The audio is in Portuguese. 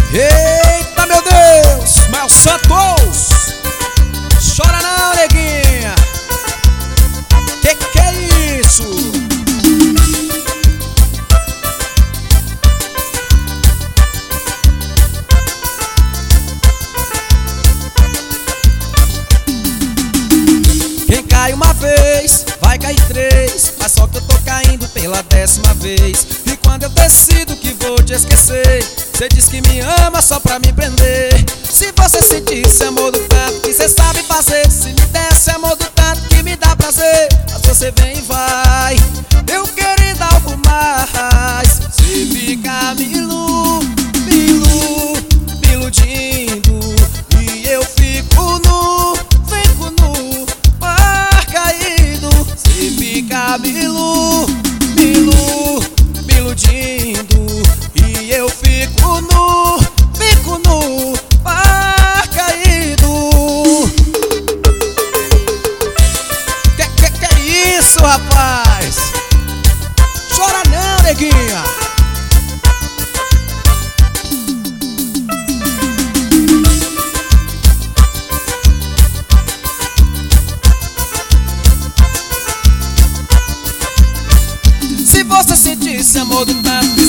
Eita, meu Deus! Mael Santos! Chora não, neguinha! Que é isso? Quem cai uma vez, vai cair três. Mas só que eu tô caindo pela 10ª vez. E quando eu decido que vou te esquecer, cê diz que me ama só pra me prender. Se você sentisse amor do tanto que cê sabe fazer, se me desse amor do tanto que me dá prazer, mas você vem e vai, eu querendo algo mais. Cê fica me iludindo, e eu fico nu mar caído. Cê fica me iludindo, e eu fico nu mar caído. Que é isso, rapaz? Chora não, neguinha. Se você sentisse amor do tanto